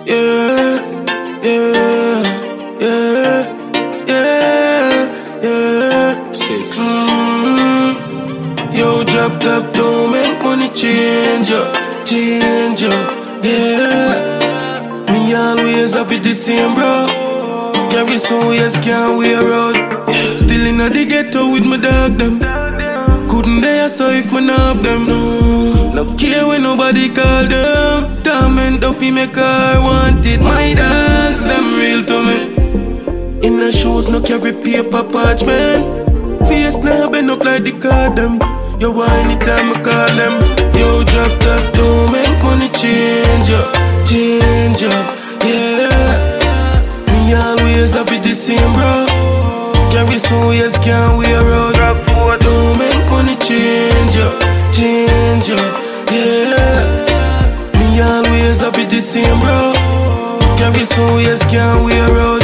Yeah, yeah, yeah, yeah, yeah. Six. Yo, drop top, don't make money change ya, change ya. Yeah, me always happy the same, bro. Carry some ways, can't wear out. Still in the ghetto with my dog, them. Couldn't dare so if man have them, no care when nobody call them. Torment up in my car, wanted my dogs, them real to me. In the shoes, no carry paper parchment. Face now bend up like the card them. Yo, anytime I call them. Yo, drop top, don't make money change ya, change ya. Yeah, me always happy the same, bro. Carry some ways, can't wear out. Don't make money change ya, change ya. Yeah, me always happy the same, bro. Carry some ways, can't wear out.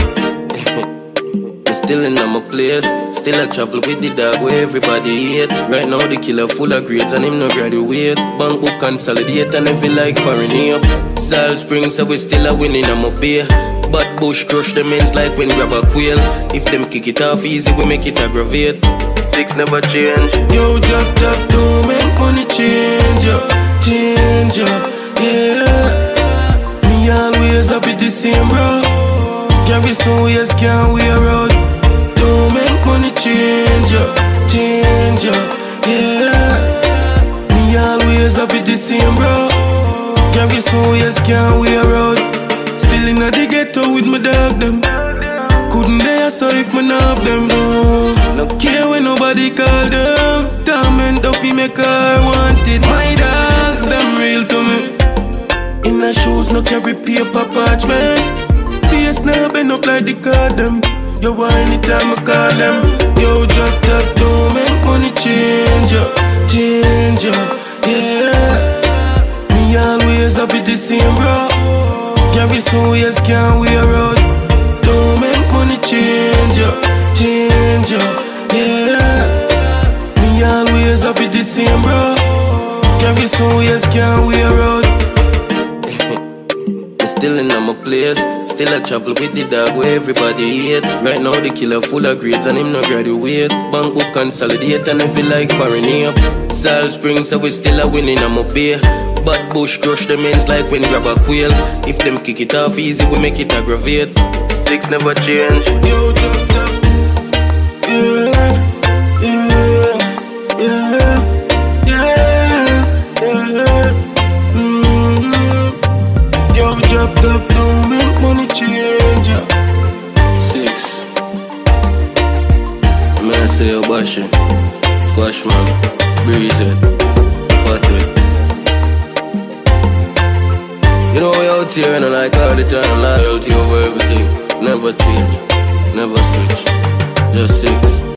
Still in my place, still I travel with the dog where everybody hate. Right now the killer full of grades and him no graduate. Bank book consolidate and every like foreign up. Sal Springs so we still a winning I'm up here. But Bush crush the ends like when grab a quail. If them kick it off easy we make it aggravate. Six never change. Yo, drop top, don't make money change ya, change ya. Yeah, me always happy the same, bro. Carry some ways, can't wear out. Don't make money change ya, change ya. Yeah, me always happy the same, bro. Carry some ways, can't wear out. Still in the ghetto with my dog, them. Couldn't dare so if man have them, no care when nobody call them. Torment up in my car, wanted my dogs, them real to me. In the shoes, no carry paper parchment. Face now bend up like the card them. Yo, anytime I call them. Yo, drop top, don't make money change ya, change ya. Yeah, me always happy the same, bro. Carry some ways, can't wear out. Don't make money change ya, change ya. Yeah, me always happy the same, bro. Carry some ways, can't wear out. Still in my place, still I travel with the dog where everybody hate. Right now the killer full of grades and him no graduate. Bank book consolidate and every like foreign up. Sal Springs so we still a winning I'm up here. But Bush crush the ends like when grab a quail. If them kick it off easy we make it aggravate. Six never change. Yo, drop top. Yeah, yeah, yeah, yeah, yeah. Yo, drop top, don't make money change ya. Six. Man say yo bash it. Squash man. Breeze it. Fat it. You know we out here and I like all the time. Loyalty over everything. Never change. Never switch. Just six.